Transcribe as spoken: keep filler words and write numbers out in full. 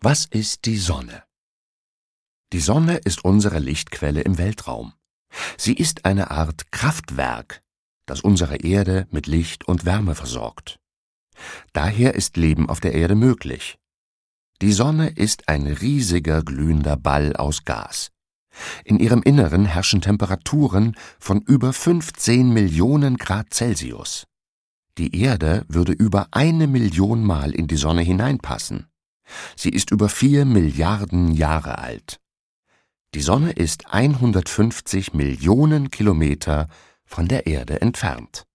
Was ist die Sonne? Die Sonne ist unsere Lichtquelle im Weltraum. Sie ist eine Art Kraftwerk, das unsere Erde mit Licht und Wärme versorgt. Daher ist Leben auf der Erde möglich. Die Sonne ist ein riesiger glühender Ball aus Gas. In ihrem Inneren herrschen Temperaturen von über fünfzehn Millionen Grad Celsius. Die Erde würde über eine Million Mal in die Sonne hineinpassen. Sie ist über vier Milliarden Jahre alt. Die Sonne ist hundertfünfzig Millionen Kilometer von der Erde entfernt.